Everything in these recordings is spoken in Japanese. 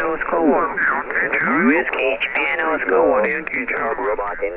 Oscar 1. Whiskey, Japan Oscar 1. Robot in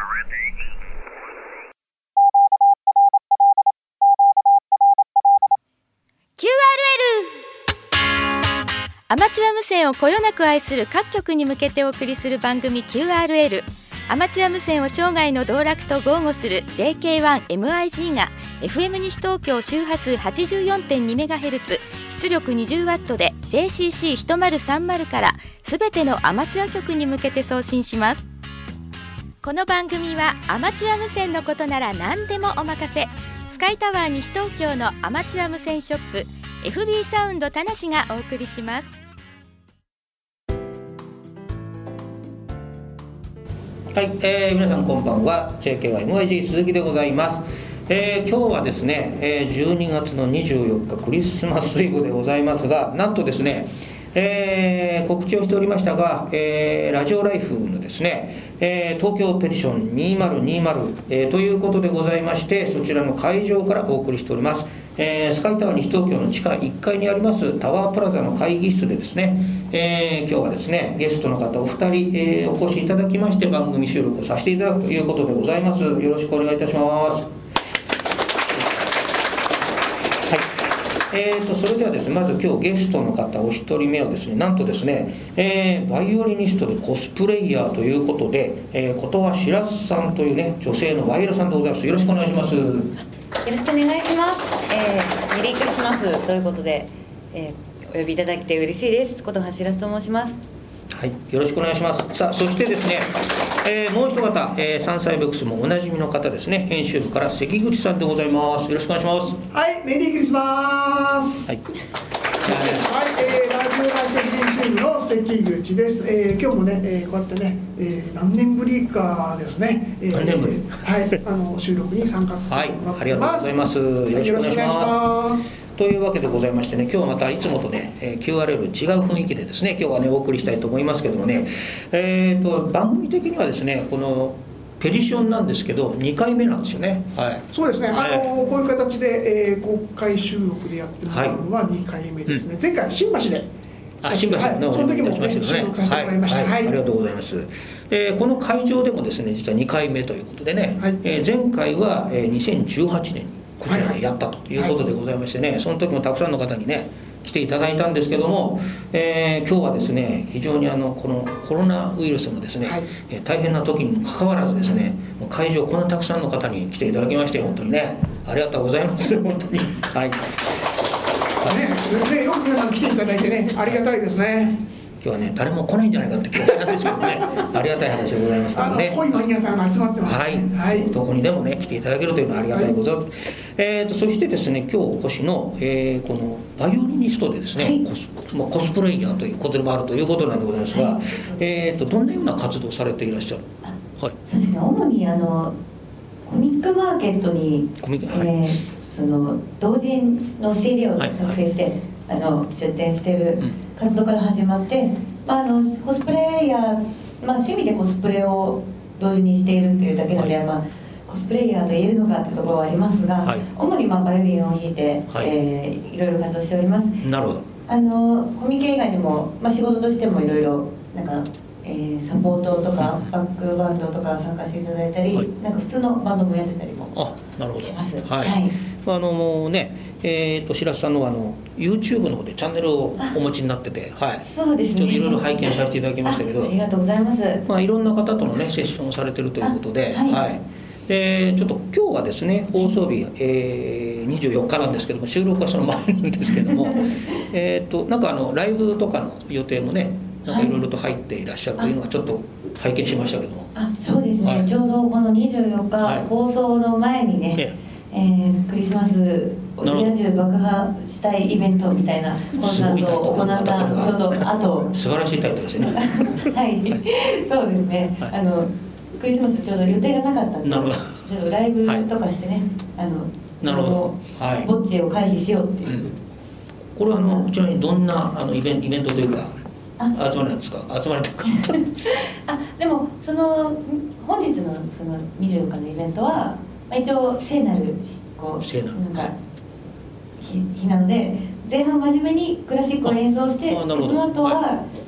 QRL アマチュア無線をこよなく愛する各局に向けてお送りする番組 QRL。 アマチュア無線を生涯の道楽と豪語する JK1MIG が FM 西東京周波数 84.2MHz 出力 20W で JCC1030 からすべてのアマチュア局に向けて送信します。この番組はアマチュア無線のことなら何でもお任せ、スカイタワー西東京のアマチュア無線ショップ FB サウンド田無がお送りします。 はい、皆さんこんばんは。 JK1MIG 鈴木でございます。今日はですね、12月の24日クリスマスイブでございますが、なんとですね、告知をしておりましたが、ラジオライフのですね、東京ペティション2020、ということでございまして、そちらの会場からお送りしております。スカイタワー西東京の地下1階にありますタワープラザの会議室でですね、今日はですねゲストの方お二人、お越しいただきまして番組収録をさせていただくということでございます。よろしくお願いいたします。それではですね、まず今日ゲストの方お一人目はですね、なんとですね、バイオリニストでコスプレイヤーということで、ことはしらすさんというね女性のバイオラさんでございます。よろしくお願いします。 よろしくお願いします。メリークリスマスということで、お呼びいただいて嬉しいです。ことはしらすと申します。 はい、よろしくお願いします。さあ、そしてですね、もう一方、山菜ブックスもおなじみの方ですね、編集部から関口さんでございます。よろしくお願いします。 はい、メリークリスマス。 はい、 はい、ラジオライフ編集部の関口です。今日もね、こうやってね、何年ぶりかですね、 何年ぶりはい、収録に参加させてもらってます。 はい、ありがとうございます。よろしくお願いします。というわけでございましてね、今日はまたいつもとね、QRL 違う雰囲気でですね、今日はねお送りしたいと思いますけどもね、番組的にはですね、このペディションなんですけど2回目なんですよね。はい、 そうですね、こういう形で、公開収録でやってもらうのは2回目ですね。前回新橋で新橋のね、 その時もね、収録させてもらいました。 はい、ありがとうございます。この会場でもですね、実は2回目ということでね、前回は2018年にこちらでやったということでございましてね、その時もたくさんの方にね来ていただいたんですけども、今日はですね非常にこのコロナウイルスのですね、大変な時にもかかわらずですね、会場こんなたくさんの方に来ていただきまして本当にねありがとうございます本当に。はい。 すごいよく皆さん来ていただいてね、ありがたいですね。 今日はね誰も来ないんじゃないかって気がしたんですけどねありがたい話でございますからね。 濃いマニアさんが集まってます、ね。 はい、どこにでもね来ていただけるというのはありがたいございます。そしてですね、今日お越しの、このバイオリニストでですね、コスプレイヤーということでもあるということなんでございますが、どんなような活動をされていらっしゃる。 はい、そうですね、主にコミックマーケットにその同人の CD を作成して、出展している活動から始まって、コスプレイヤー、趣味でコスプレを同時にしているっていうだけなので、コスプレイヤーと言えるのかってところはありますが、主にバイオリンを弾いて、いろいろ活動しております。 なるほど。 コミケ以外にも、仕事としてもいろいろなんか、サポートとかバックバンドとか参加していただいたり、なんか普通のバンドもやってたりもします。 はい。もうね、白洲さんのYouTube の方でチャンネルをお持ちになってて、はい。 そうですね。 ちょっといろいろ拝見させていただきましたけど、 ありがとうございます。 いろんな方とのねセッションをされてるということで、はい。ちょっと今日はですね放送日、24日なんですけども、収録はその前なんですけどもなんかライブとかの予定もねなんかいろいろと入っていらっしゃるというのはちょっと拝見しましたけども、 そうですね、ちょうどこの24日、放送の前にね、クリスマスをリア充爆破したいイベントみたいなコンサートを行ったちょうど後素晴らしいタイトルですねはい、そうですね、クリスマスちょうど予定がなかったんで、ちょっとライブとかしてね、 なるほど、 ぼっちを回避しようっていう、 これはこちらにどんなイベントというか集まりなんですか。集まりとかでも本日のその24日のイベントは、一応聖なるなんか日なので、前半真面目にクラシックを演奏して、その後は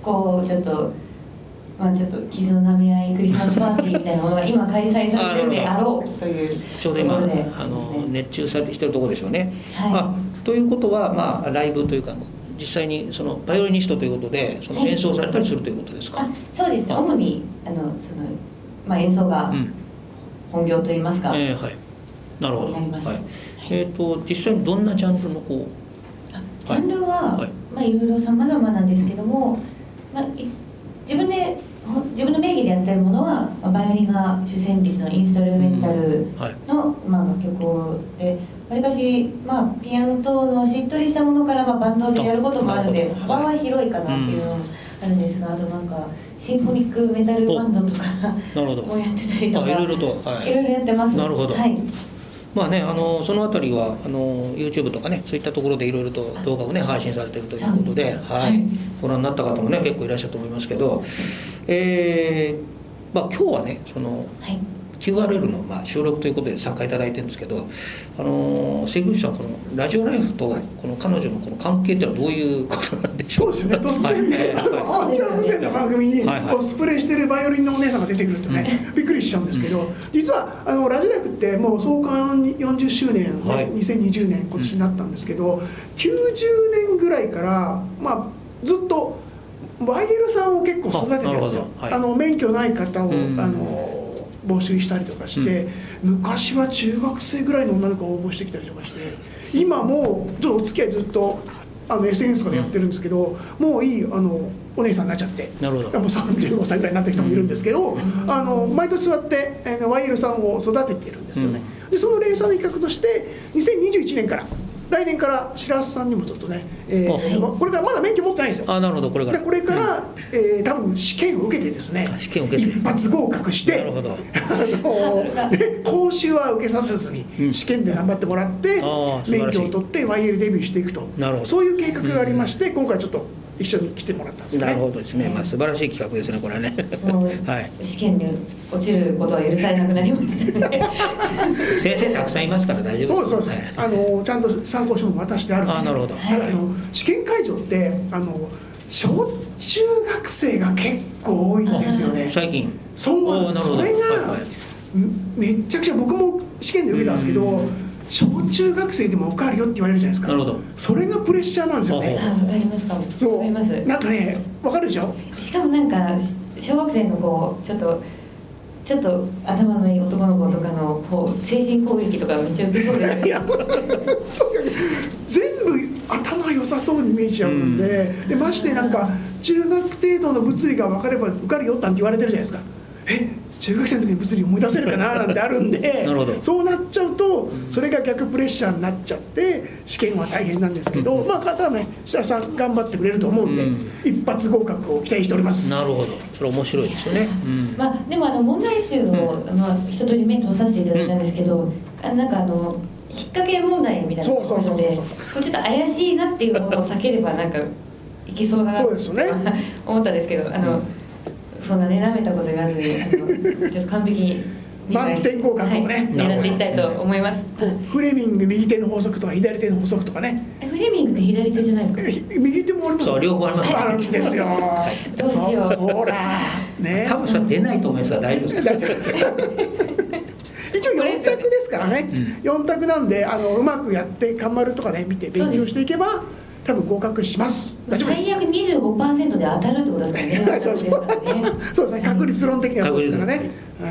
こうちょっとちょっと傷の舐め合いクリスマスパーティーみたいなものが今開催されてるであろうというちょうど今熱中されてきてるところでしょうね。ということは、ライブというか実際にそのバイオリニストということでその演奏されたりするということですか？ そうですね。主に演奏が本業といいますか。 はい。なるほど。実際にどんなジャンルのジャンルは、いろいろ様々なんですけども、自分の名義でやってるものは、バイオリンが主旋律のインストルメンタルの、楽曲で、わりかし、ピアノ等のしっとりしたものから、バンドでやることもあるので、幅は広いかなっていうのもあるんですが、あとシンフォニックメタルバンドとかもやってたりとか、いろいろやってます。 なるほど。そのあたりはYouTube とかね、そういったところでいろいろと動画をね配信されているということで、ご覧になった方もね結構いらっしゃると思いますけど、今日はねその、QRL の収録ということで参加いただいてるんですけど、関口さんこのラジオライフとこの彼女のこの関係ってのはどういうことなんでしょう？ そうですね。突然ね、アマチュア無線の番組にコスプレしてるバイオリンのお姉さんが出てくるとね、びっくりしちゃうんですけど、実はラジオライフってもう創刊40周年、2020年今年になったんですけど、90年ぐらいからずっとバイエルさんを結構育ててるんですよ。免許ない方を募集したりとかして、昔は中学生ぐらいの女の子が応募してきたりとかして、今もちょっとお付き合いずっとSNS とかでやってるんですけど、もういいお姉さんになっちゃって、もう35歳ぐらいになってる人もいるんですけど、毎年そうやってYL さんを育ててるんですよね。でその連鎖の一角として2021年から来年から白洲さんにもちょっとね、これからまだ免許持ってないんですよ。 なるほど。これから多分試験を受けてですね、一発合格して、講習は受けさせずに試験で頑張ってもらって免許を取って YL デビューしていくと、そういう計画がありまして、今回ちょっと一緒に来てもらったんですよね。 なるほどですね。素晴らしい企画ですねこれはね。 試験で落ちることは許されなくなりましたね。 先生たくさんいますから大丈夫です。 そうです。ちゃんと参考書も渡してあるので。 なるほど。 試験会場って小中学生が結構多いんですよね。 最近。 そうなんです。それがめっちゃくちゃ、僕も試験で受けたんですけど、小中学生でも受かるよって言われるじゃないですか。 なるほど。 それがプレッシャーなんですよね。 わかりますかも。 そう。 わかります。 なんかね、わかるでしょ。 しかも小学生のちょっと頭のいい男の子とかの精神攻撃とかめっちゃ受けそうです。 全部頭良さそうに見えちゃうんで、まして中学程度の物理が分かれば受かるよなんて言われてるじゃないですか。中学生の時に物理思い出せるかななんてあるんでそうなっちゃうとそれが逆プレッシャーになっちゃって試験は大変なんですけど、ただね白洲さん頑張ってくれると思うんで、一発合格を期待しております。 なるほど。それ面白いですよね。 でも問題集を一通り目通させていただいたんですけど、引っ掛け問題みたいなことでちょっと怪しいなっていうものを避ければいけそうだなと思ったんですけど、そんなね舐めたこと言わずにちょっと完璧に満点合格をね、 狙っていきたいと思います。 フレミング右手の法則とか左手の法則とかね。 フレミングって左手じゃないですか？ 右手もありますよ。 両方あります。 あるんですよ。 どうしよう。 ほらね。 多分それ出ないと思いますが大丈夫ですか？ 一応4択ですからね。4択なんでうまくやって頑張るとかね見て勉強していけば多分合格します。 最悪 25% で当たるってことですからね。 そうですね。確率論的にはそうですからね。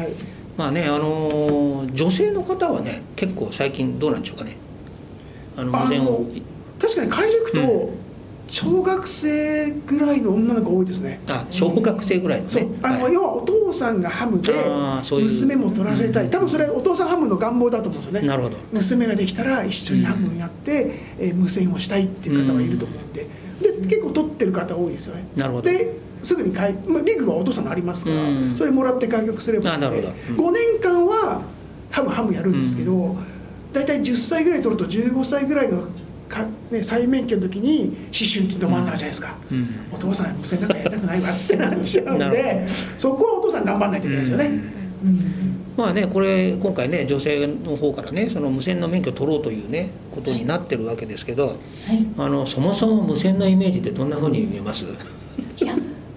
女性の方はね結構最近どうなんでしょうかね。 確かに会場行くと小学生ぐらいの女の子多いですね。 小学生ぐらいのね。 要はお父さんがハムで娘も取らせたい。多分それお父さんハムの願望だと思うんですよね。 なるほど。 娘ができたら一緒にハムをやって無線をしたいっていう方はいると思うんで、結構取ってる方多いですよね。 なるほど。 ですぐにリグはお父さんのありますから、それもらって開局すればいいので、5年間はハムやるんですけど、大体10歳ぐらい取ると15歳ぐらいの再免許の時に思春期の真ん中じゃないですか。お父さん無線なんかやりたくないわってなっちゃうんで、そこはお父さん頑張んないといけないですよね。 これ今回ね女性の方からねその無線の免許を取ろうというねことになってるわけですけど、そもそも無線のイメージってどんな風に見えます？ いや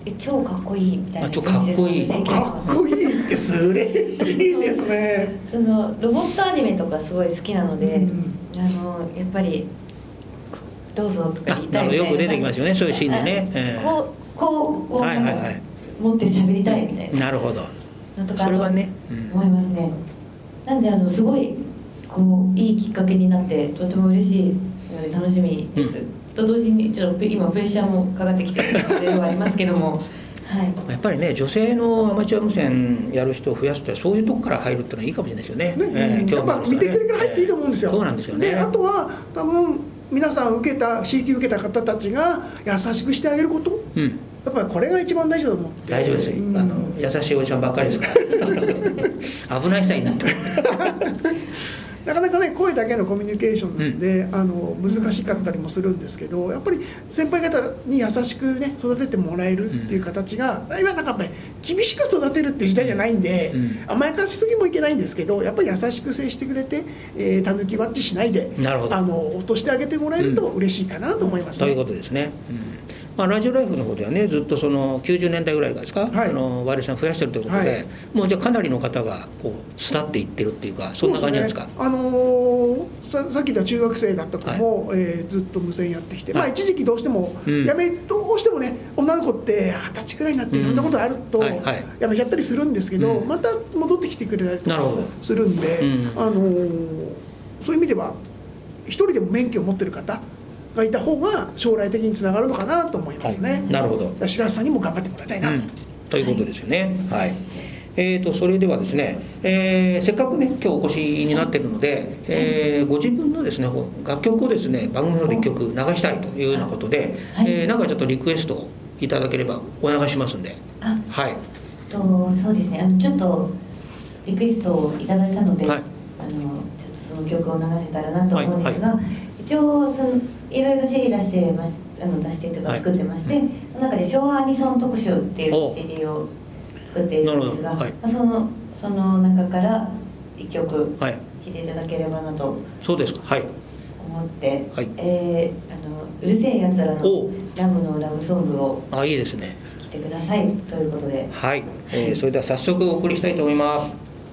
超かっこいいみたいな超かっこいい、 かっこいいって嬉しいですね。 そのロボットアニメとかすごい好きなので、やっぱりどうぞとか言いたいみたいな、 よく出てきますよね、そういうシーンでね、 こう持って喋りたいみたいな、 なるほど、 のとかそれはね、 思いますね。なんですごいこういいきっかけになってとても嬉しいので楽しみです、と同時にちょっと今プレッシャーもかかってきているのではありますけどもはい、 やっぱりね、女性のアマチュア無線やる人を増やすって、そういうとこから入るってのはいいかもしれないですよね。 やっぱ見てくれから入っていいと思うんですよ。 そうなんですよね。 であとは多分皆さんCQ 受けた方たちが優しくしてあげること、やっぱりこれが一番大事だと思う。 大丈夫ですよ、優しいおじさんばっかりですから危ない人はいないとなかなかね、声だけのコミュニケーションで、難しかったりもするんですけど、やっぱり先輩方に優しくね育ててもらえるっていう形が、今なんかやっぱり厳しく育てるって時代じゃないんで、甘やかしすぎもいけないんですけど、やっぱり優しく接してくれて、たぬきばっちしないで落としてあげてもらえると嬉しいかなと思いますね。 ということですね。ラジオライフの方ではね、ずっとその90年代ぐらいからですか、ワイヤレスさん増やしてるということで、もうじゃあかなりの方がこう巣立っていってるっていうか、そんな感じなんですか。 さっき言った中学生だった子も、ずっと無線やってきて、一時期どうしてもどうしてもね、女の子って20歳くらいになっていろんなことあるとやめちゃったりするんですけど、また戻ってきてくれたりとかするんで、そういう意味では一人でも免許を持ってる方がいた方が将来的につながるのかなと思いますね。 なるほど。 白洲さんにも頑張ってもらいたいなということですよね。はい。それではですね、せっかくね今日お越しになっているので、ご自分のですね楽曲をですね番組の1曲流したいというようなことで、なんかちょっとリクエストをいただければお流ししますんで。はい。 そうですね。ちょっとリクエストをいただいたので、ちょっとその曲を流せたらなと思うんですが、一応いろいろ CD 出してます出してというか作ってまして、その中で昭和アニソン特集っていう CD を作っているんですが、その中から1曲聴いていただければなとそうですか、はい、 思って、うるせえやつらのラムのラブソングをいいですね聴いてくださいということで、 はい、それでは早速お送りしたいと思います。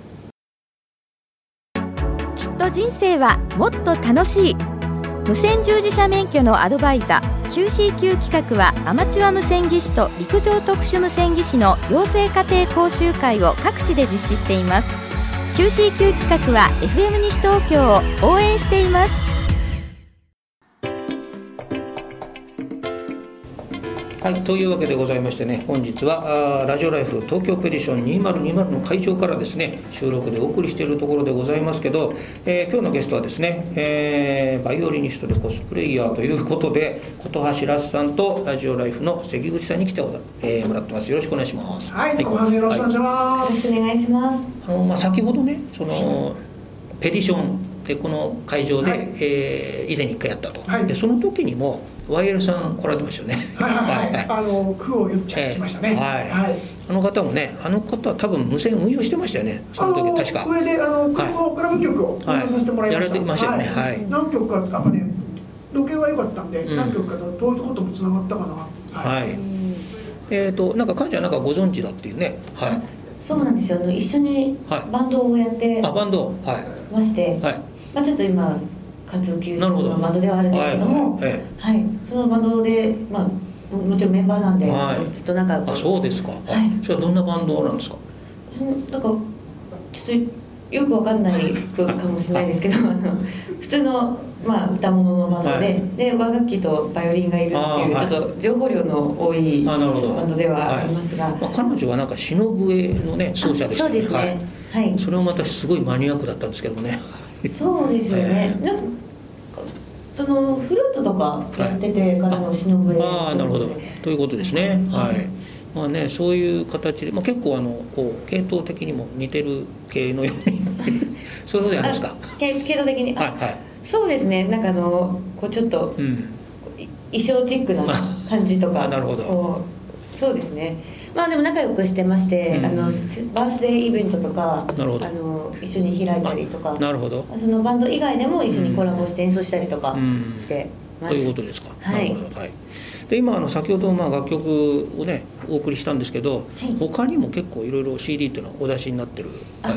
きっと人生はもっと楽しい。無線従事者免許のアドバイザー QCQ 企画はアマチュア無線技師と陸上特殊無線技師の養成家庭講習会を各地で実施しています。 QCQ 企画は FM 西東京を応援しています。 はい、というわけでございましてね、本日はラジオライフ東京ペディション2020の会場からですね収録でお送りしているところでございますけど、今日のゲストはですね、バイオリニストでコスプレイヤーということで琴橋白洲さんとラジオライフの関口さんに来てもらってます。よろしくお願いします。 はい、後半よろしくお願いします。 よろしくお願いします。 先ほどねペディションでこの会場で、以前に1回やったと、でその時にもワイヤレスさん来られてましたよね。 区を言っちゃいましたね。 あの方もね、あの方は多分無線運用してましたよね。その時確か上でクラブ局を運用させてもらいました。 やられてましたよね。 何曲かやっぱねロケは良かったんで、何曲かと遠いとこともつながったかな。はい。 なんか彼女はなんかご存知だっていうね。はい。 そうなんですよ。一緒にバンドをやってバンドまして、ちょっと今活動休止のバンドではあるんですけども、そのバンドでもちろんメンバーなんでずっと仲良く。 そうですか。それはどんなバンドなんですか。 なんかちょっとよくわかんないかもしれないですけど、普通の歌物のバンドで、和楽器とバイオリンがいるっていうちょっと情報量の多いバンドではありますが、 彼女はなんか篠笛のね奏者でした。 そうですね。はい。 それも私すごいマニアックだったんですけどもね。 そうですよね。なんかそのフルートとかやっててからの篠笛。 なるほど。ということですね。はい。そういう形で、結構こう系統的にも似てる系のようにそういうことじゃないですか。 系統的に。そうですね。なんかこうちょっと衣装チックな感じとか。 なるほど。 そうですね。でも仲良くしてまして、バースデーイベントとか一緒に開いたりとか。 なるほど。 そのバンド以外でも一緒にコラボして演奏したりとかしてます。 ということですか。なるほど。はい。で今先ほど楽曲をねお送りしたんですけど、 はい、 他にも結構いろいろ CD っていうのはお出しになってる。はい、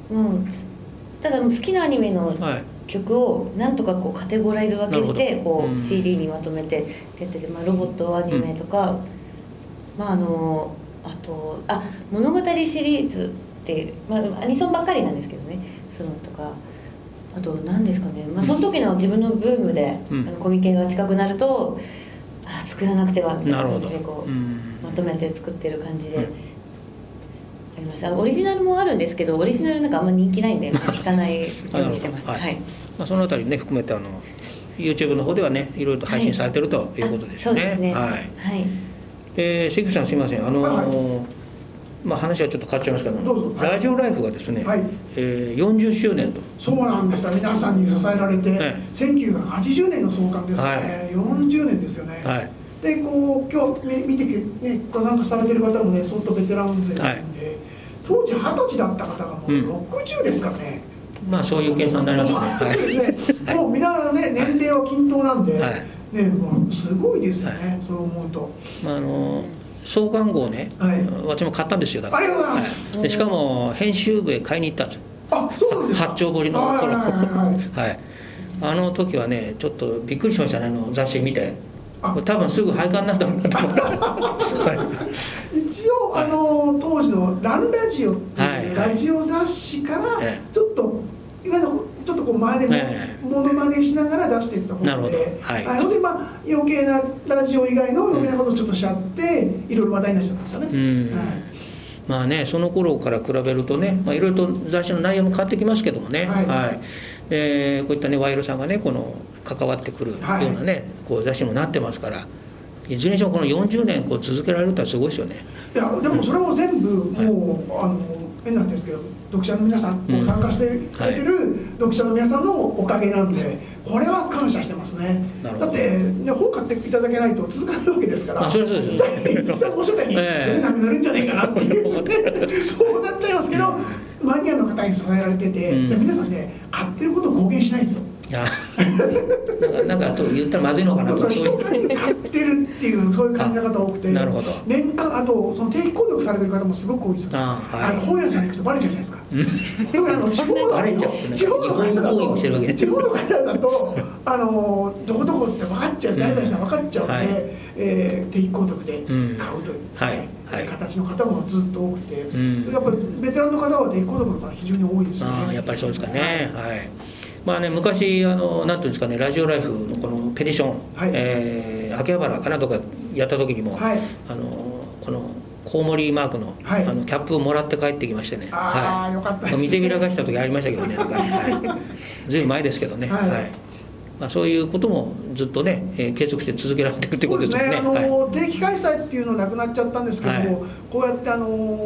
もうただもう好きなアニメの曲をなんとかこうカテゴライズ分けしてこう CD にまとめて出てて、ロボットアニメとか、あと物語シリーズっていう、アニソンばっかりなんですけどね、そのとか。あと何ですかね、その時の自分のブームで、コミケが近くなると作らなくてはみたいな感じでこうまとめて作ってる感じで、あります。オリジナルもあるんですけど、オリジナルなんかあんま人気ないんで聞かないようにしてます。はい、 そのあたりね含めてYouTube の方ではねいろいろと配信されてるということですね。 そうですね。はい。 関口さんすいません、話はちょっと変わっちゃいますけど、ラジオライフがですね、40周年と。 そうなんですよ。皆さんに支えられて、1980年の創刊ですからね、40年ですよね。でこう今日見てねご参加されてる方もね相当ベテラン勢なんで、当時20歳だった方がもう60ですからね。 そういう計算になりますね。もうみんなね年齢は均等なんで、もうすごいですよね。そう思うと。 創刊号ね、私も買ったんですよ。だからありがとうございます。 でしかも編集部へ買いに行ったんですよ。 そうなんですか。 八丁堀の頃。あの時はねちょっとびっくりしましたね、雑誌見て。多分すぐ廃刊になったのかと思った。 一応当時のランラジオっていうラジオ雑誌からちょっといわゆるちょっとこう前でモノマネしながら出していった本で、余計なラジオ以外の余計なことをちょっとしちゃっていろいろ話題になっちゃったんですよね。 その頃から比べるとね、いろいろと雑誌の内容も変わってきますけどもね、でこういったねワイロさんがねこの関わってくるようなね、こう雑誌にもなってますから、いずれにしてもこの40年こう続けられるってのはすごいですよね。 いやでもそれも全部もうなんですけど、読者の皆さん参加してくれてる読者の皆さんのおかげなんで、これは感謝してますね。だって本買っていただけないと続かないわけですから。 そうですよ。おっしゃったようにそれなくなるんじゃないかなっていうそうなっちゃいますけど、マニアの方に支えられてて、皆さんね買ってることを公言しないんですよ。 なんか言ったらまずいのかなとか、 そういう感じで買ってるっていうそういう感じの方多くて、年間その定期購読されてる方もすごく多いですよ。本屋さんに行くとバレちゃうじゃないですか。でも地方の方だとどこどこって分かっちゃう、誰々さん分かっちゃうんで、定期購読で買うというですね形の方もずっと多くて、やっぱりベテランの方は定期購読の方が非常に多いですね。 やっぱりそうですかね。昔なんていうんですかね、ラジオライフのこのペティション、秋葉原かなとかやった時にも、このコウモリマークの、キャップをもらって帰ってきましてね、 よかったですね。 見てびらかした時ありましたけどね、ずいぶん前ですけどね。そういうこともずっとね継続して続けられてるってことですね。 定期開催っていうのなくなっちゃったんですけども、こうやって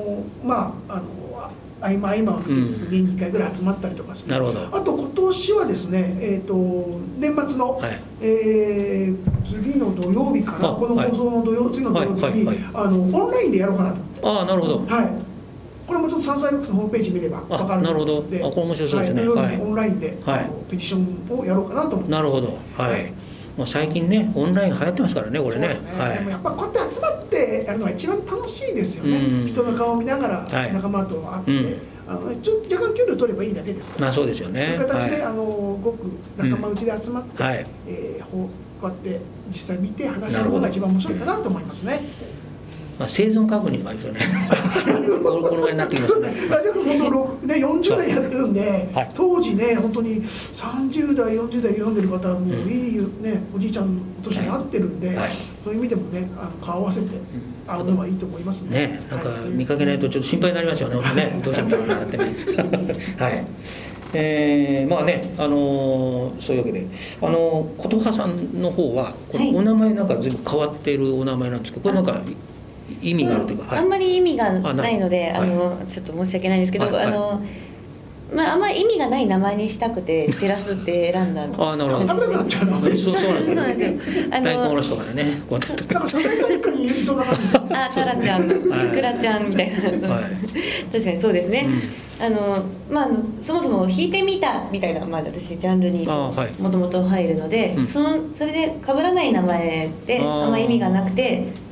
合間を見てですね、年に1回ぐらい集まったりとかして、あと今年はですね、年末の、次の土曜日かな、この放送の次の土曜日にオンラインでやろうかなと。 なるほど。 これもちょっとサンサイブックスのホームページ見れば分かると思いますので、 これ面白そうですね。 土曜日にオンラインでペティションをやろうかなと思ってます。 なるほど。最近ねオンライン流行ってますからね、これね。 でもやっぱこうやって集まってやるのが一番楽しいですよね。人の顔を見ながら仲間と会って、若干距離を取ればいいだけですから。 そうですよね。 そういう形でごく仲間内で集まって、こうやって実際見て話すのが一番面白いかなと思いますね。 生存確認もありますよね。このぐらいになってきますね。 ラジオ本当40代やってるんで、当時ね本当に30代40代読んでる方はもういいねおじいちゃんの年になってるんで、そういう意味でもね顔合わせて会うのはいいと思いますね。 なんか見かけないとちょっと心配になりますよね。どうしちゃったのかなってね。そういうわけで琴葉さんの方はお名前なんか随分変わっているお名前なんですけど、これなんか意味があるというか、 あんまり意味がないのでちょっと申し訳ないんですけど、あんまり意味がない名前にしたくてシラスって選んだんです。 なるほど。そうなんですよ。大根おろしとかでね。 なんかサザエさん一家に言いそうな感じ。 タラちゃん、イクラちゃんみたいな。確かにそうですね。そもそも弾いてみたみたいな私ジャンルにもともと入るので、それで被らない名前であんまり意味がなくて。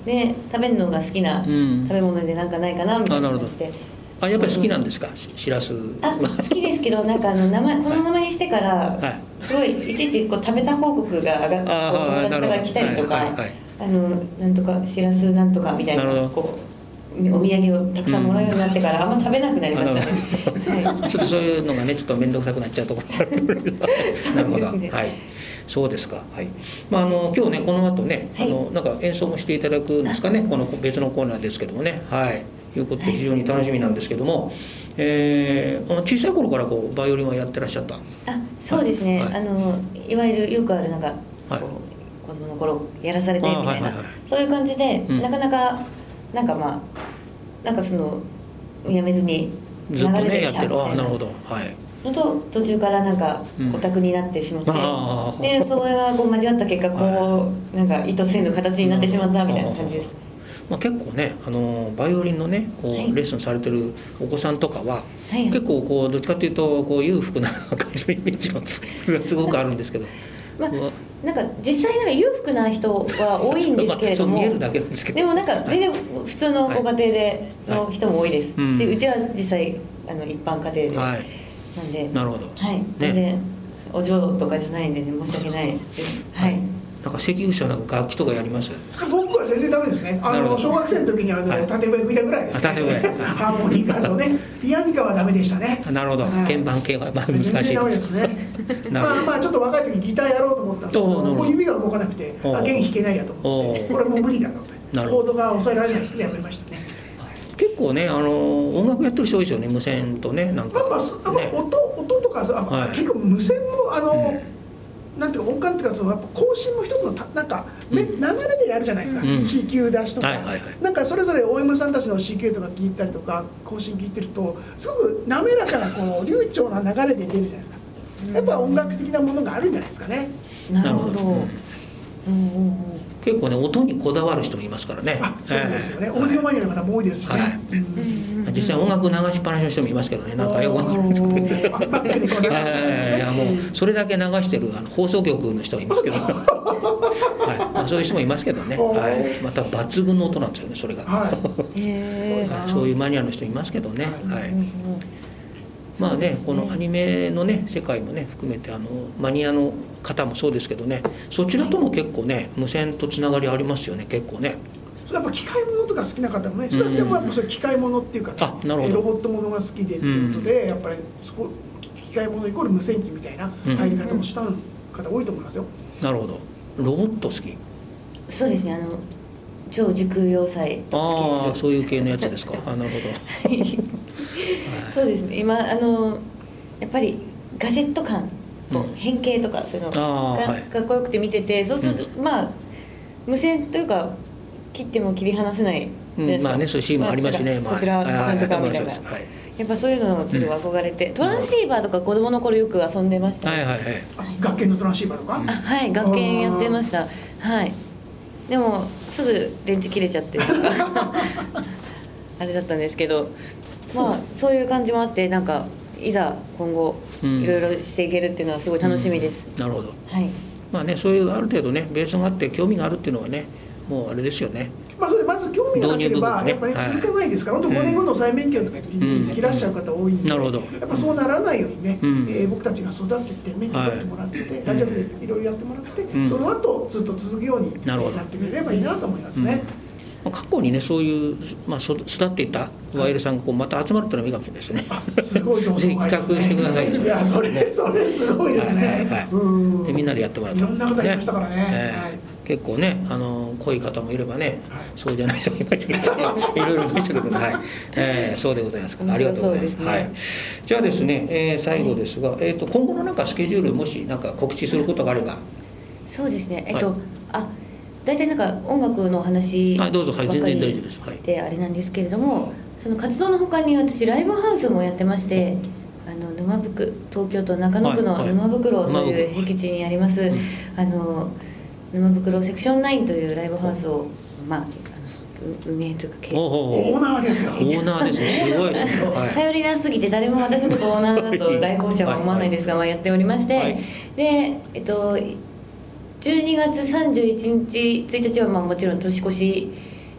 で食べるのが好きな食べ物でなんかないかなみたいな感じで。 やっぱり好きなんですか、しらす。 好きですけど、なんかこの名前にしてから、すごいいちいちこう食べた報告が上がって、友達から来たりとか、なんとかしらすなんとかみたいな、こうお土産をたくさんもらうようになってから、あんま食べなくなりましたね。 ちょっとそういうのがね、ちょっと面倒くさくなっちゃうところがある。なるほど。はい。そうですか。はい。今日ね、この後ね、なんか演奏もしていただくんですかね、この別のコーナーですけどもね。はい。いうことで非常に楽しみなんですけども、小さい頃からこうバイオリンはやってらっしゃった。 そうですね。いわゆるよくあるなんか、子供の頃やらされてみたいな、そういう感じで、なかなかなんかなんかそのやめずにずっとねやってる。なるほど。はい。 のと途中からなんかオタクになってしまって、でそれがこう交わった結果こうなんか意図せぬ形になってしまったみたいな感じです。 結構ねバイオリンのねこうレッスンされてるお子さんとかは、結構こうどっちかというとこう裕福な感じのイメージがすごくあるんですけど。 なんか実際なんか裕福な人は多いんですけれども、 見えるだけなんですけど、 でもなんか全然普通のご家庭での人も多いですし、うちは実際一般家庭で、なんで、 なるほど、 全然お嬢とかじゃないんで、申し訳ないです。はい。 なんか関口さんなんか楽器とかやります？ 僕は全然ダメですね。小学生の時に縦笛吹いたぐらいです、ね。縦笛。ハーモニカとね、ピアニカはダメでしたね。 なるほど。鍵盤系は難しい。 全然ダメですね。まあちょっと若い時ギターやろうと思ったんですけど、もう指が動かなくて、弦弾けないやと思って、これもう無理だと思って、コードが抑えられないってやめましたね。 結構ね音楽やってる人多いですよね、無線とね、なんか。 音とか結構無線もなんていうか音感っていうかやっぱ更新も一つのなんか流れでやるじゃないですか、C 級出しとか、なんかそれぞれ OM さんたちの C 級とか聞いたりとか更新聞いてるとすごく滑らかなこう流暢な流れで出るじゃないですか。やっぱ音楽的なものがあるんじゃないですかね。 なるほど。 結構ね音にこだわる人もいますからね。 そうですよね。オーディオマニアの方も多いですしね。 実際音楽流しっぱなしの人もいますけどね、なんかよくわかるんですけどね。いやもうそれだけ流してる放送局の人もいますけど、そういう人もいますけどね。また抜群の音なんですよね、それが。そういうマニアの人いますけどね。まあね、このアニメのね世界もね含めてマニアの方もそうですけどね、そちらとも結構ね無線とつながりありますよね、結構ね。 やっぱ機械物とか好きな方もね、それはやっぱそれ機械物っていうか、ロボット物が好きでっていうことで、やっぱりそこ機械物イコール無線機みたいな入り方をした方多いと思いますよ。 なるほど。ロボット好き？ そうですね、超時空要塞好きです。 そういう系のやつですか。なるほど。 そうですね、今やっぱりガジェット感、変形とかそういうのがかっこよくて見てて、そうすると無線というか切っても切り離せないじゃないですか。 まあね、そういうシーンもありますしね。 こちらなんとかみたいな。やっぱそういうのをちょっと憧れて、トランシーバーとか子供の頃よく遊んでました。 学研のトランシーバーとか？ はい、学研やってました。はい。でもすぐ電池切れちゃってあれだったんですけど、まあそういう感じもあって、なんかいざ今後いろいろしていけるっていうのはすごい楽しみです。 なるほど。 はい。 まあね、そういうある程度ねベースがあって興味があるっていうのはね、もうあれですよね。 それまず興味がなければやっぱり続かないですから、本当5年後の再免許の時に切らしちゃう方多いんで、やっぱそうならないようにね、僕たちが育てて免許取ってもらってて、ラジオでいろいろやってもらって、その後ずっと続くようになってくれればいいなと思いますね。 過去にねそういう巣立っていたワイルさんがまた集まるっていうのもいいかもしれないですね。 すごいと思います。 企画してください。 いやそれすごいですね。 でみんなでやってもらって。 いろんな方いましたからね。 結構ね濃い方もいればね、そうじゃない人もいましたけど、いろいろいましたけどね。そうでございます。ありがとうございます。はい。じゃあですね、最後ですが、今後のなんかスケジュールもしなんか告知することがあれば。 そうですね。大体なんか音楽の話ばっかりであれなんですけれども、その活動のほかに私ライブハウスもやってまして、東京都中野区の沼袋という僻地にあります沼袋セクション9というライブハウスを運営というかオーナーですよ。 オーナーですね。すごいですね。 頼りなすぎて誰も私のことオーナーだと来訪者は思わないんですが、やっておりまして、で12月31日はもちろん年越し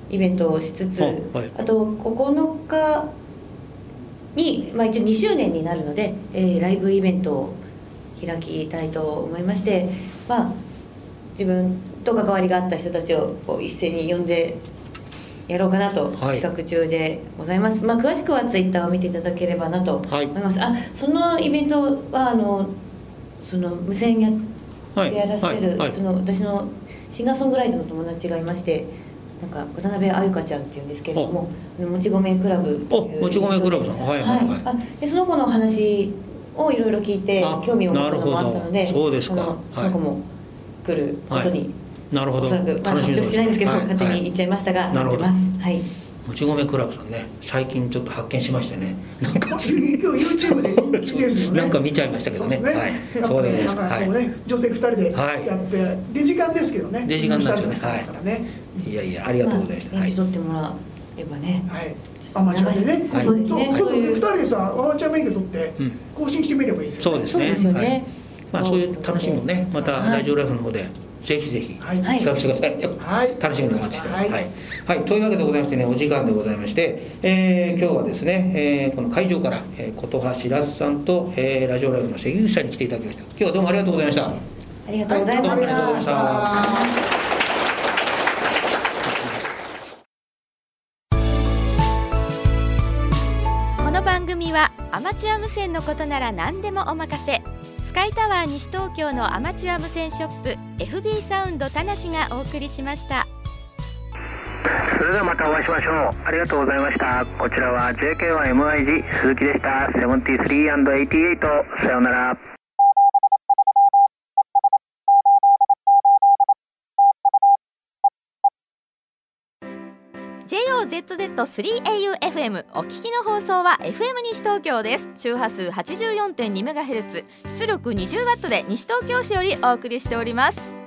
イベントをしつつ、あと9日に、一応2周年になるので、ライブイベントを開きたいと思いまして、自分と関わりがあった人たちを一斉に呼んでやろうかなと企画中でございます。詳しくはツイッターを見ていただければなと思います。そのイベントはその無線やってやらせる、その私のシンガーソングライターの友達がいまして、なんか渡辺あゆかちゃんっていうんですけれども、もち米クラブっていうもち米クラブさん、 でその子の話をいろいろ聞いて興味を持ったのもあったので、 そうですか、 その子も来ることに、 なるほど、 おそらく発表してないんですけど、勝手に言っちゃいましたが、なってます。 もち米クラブさんね、最近ちょっと発見しましてね、なんか今日 YouTube で人気ですよね。 なんか見ちゃいましたけどね。そうです。女性2人でやって、デジカンですけどね。 デジカンなんですよね。いやいや、ありがとうございました。 免許取ってもらえばね。 アマチュアでね。 そうですね。 2人でさ、アマチュア免許取って更新してみればいいですよね。 そうですね。そういう楽しみもね、またラジオライフの方でぜひぜひ企画してください。楽しみにお待ちしてます。というわけでございましてね、お時間でございまして、今日はですね、この会場から琴葉しらすさんとラジオライフの関口さんに来ていただきました。今日はどうもありがとうございました。 ありがとうございました。 この番組はアマチュア無線のことなら何でもお任せ、スカイタワー西東京のアマチュア無線ショップ FB サウンド田無がお送りしました。 それではまたお会いしましょう。ありがとうございました。こちらは JK1MIG 鈴木でした。73&88、さようなら。 JOZZ3AUFM お聞きの放送は FM 西東京です。周波数 84.2MHz、出力 20W で西東京市よりお送りしております。